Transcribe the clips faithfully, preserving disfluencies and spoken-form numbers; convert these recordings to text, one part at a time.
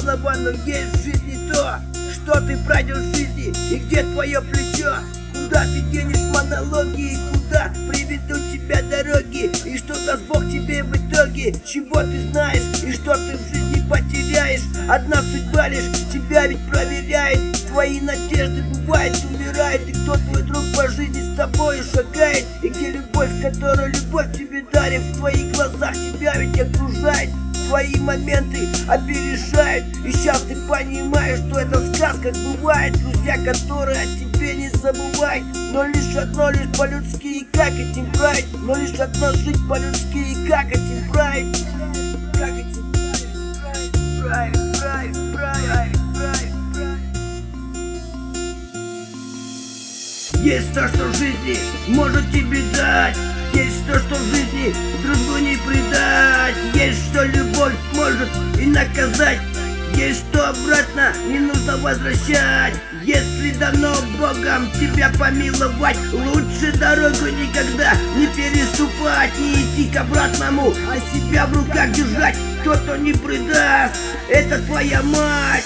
главного, но есть в жизни то, что ты пройдешь в жизни и где твое плечо. Куда ты денешь монологи, и куда приведут тебя дороги, и что даст Бог тебе в итоге, чего ты знаешь и что ты в жизни потеряешь. Одна судьба лишь тебя ведь проверяет, твои надежды бывает умирают, и кто твой друг по жизни с тобой шагает, и где любовь, которую любовь тебе дарит, в твоих глазах тебя ведь окружает. Твои моменты опережают, и сейчас ты понимаешь, что это сказка бывает. Друзья, которые о тебе не забывают, но лишь одно, лишь по-людски, и как этим править, но лишь одно жить по-людски, и как этим править, как этим править, править, править, править, править, править. Есть то, что в жизни может тебе дать, есть то, что в жизни дружбу не предать, есть что любовь может и наказать, есть что обратно не нужно возвращать. Если дано Богом тебя помиловать, лучше дорогу никогда не переступать, не идти к обратному, а себя в руках держать. Кто-то не предаст, это твоя мать.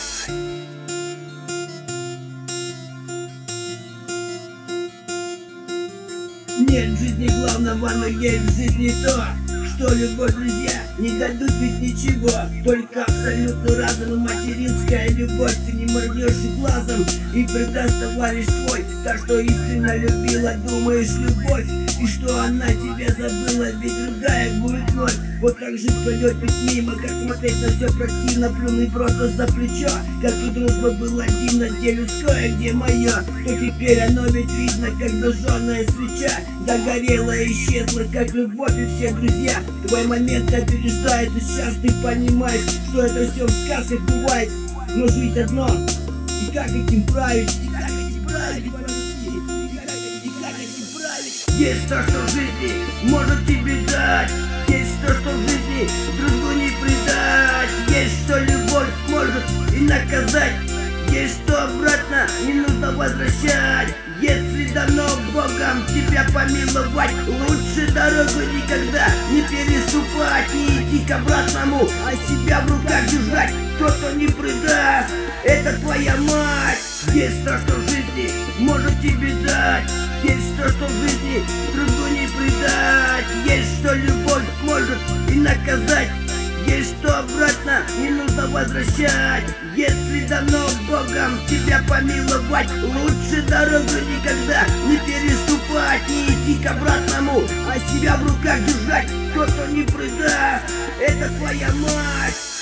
Нет в жизни главного, но есть в жизни то, что любовь, друзья, не дадут ведь ничего, только абсолютно разум, материнская любовь. Ты не моргнешь и глазом, и предаст товарищ твой. Так что искренне любила, думаешь, любовь, и что она тебя забыла, ведь другая будет вновь. Вот как жизнь пройдет ведь мимо, как смотреть на все противно, плюнуть просто за плечо. Как и дружба была дивна, где людское, где мое, то теперь оно ведь видно, как зажженная свеча, догорела и исчезла, как любовь и все друзья. Твой момент опережает, и сейчас ты понимаешь, что это все в сказках бывает, но жить одно, и как этим править, и как этим править, и как, и как этим править. Есть то, что в жизни может тебе дать, есть то, что в жизни дружбу не предать, есть что любовь может и наказать, есть что обратно не нужно возвращать. Если дано Богом тебя помиловать, лучше дорогу никогда не переступать, не идти к обратному, а себя в руках держать. Кто-то не предаст, это твоя мать. Есть то, что в жизни может тебе дать, есть то, что в жизни дружбу не предать, есть что любовь может и наказать, есть что обратно не нужно возвращать. Если дано Богом тебя помиловать, лучше дорогу никогда не переступать, не идти к обратному, а себя в руках держать. Кто-то не предаст, это твоя мать.